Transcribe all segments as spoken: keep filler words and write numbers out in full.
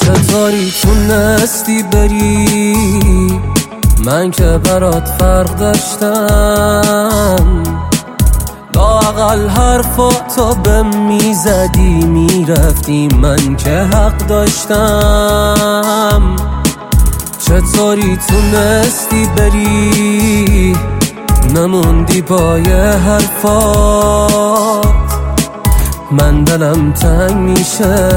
چطوری تونستی بری؟ من که برات فرق داشتم، لااقل حرفاتو به میزدی میرفتی، من که حق داشتم. چطوری تونستی بری؟ نموندی پای حرفات، من دلم تنگ میشه،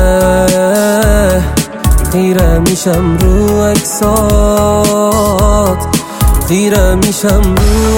خیره میشم رو عکسات، خیره میشم رو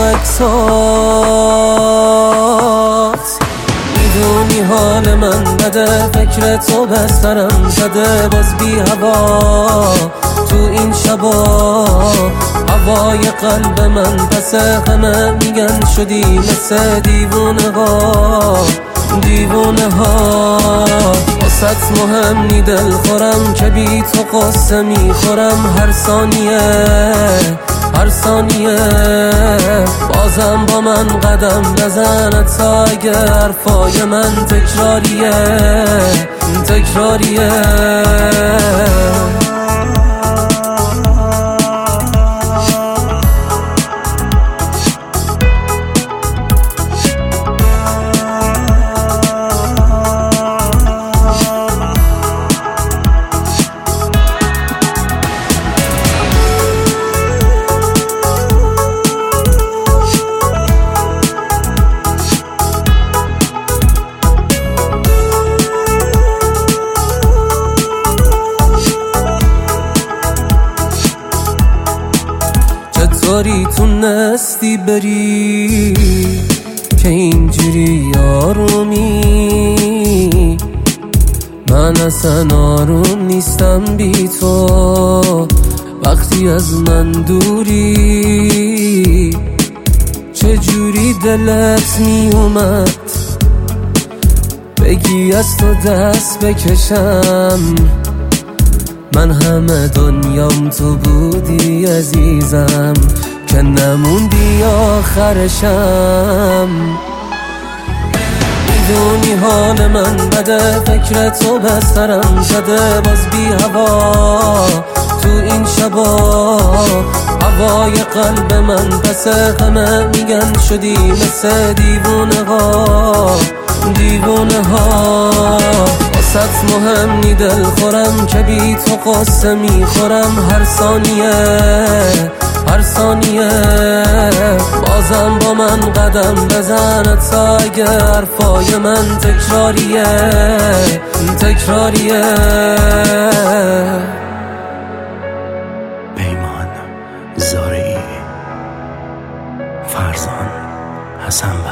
عکسات. میدونی حال من بده، فکر تو بسترم زده، باز بی هوا تو این شبا، هوای قلب من پس همه میگن شدی مثل دیوونه ها، دیوونه ها. واسط مهم نی دل خورم که بی تو قصه میخورم، هر ثانیه هر ثانیه بازم با من قدم بزن، تا اگه حرفای من تکراریه تکراریه. چطوری تونستی بری که اینجوری آرومی؟ من اصلا آروم نیستم بی تو، وقتی از من دوری. چجوری دلت می اومد بگی از تو دست بکشم؟ من همه دنیام تو بودی عزیزم، که نموندی آخرشم. میدونی حال من بده، فکر تو بسترم زده، باز بی هوا تو این شبا، هوای قلب من پس همه میگن شدی مثل دیوونه ها، دیوونه ها. واسط مهم نی دل خورم که بی تو قصه میخورم، هر ثانیه هر ثانیه بازم با من قدم بزن، تا اگه حرفای من تکراریه تکراریه. پیمان زارعی، فرزان حسن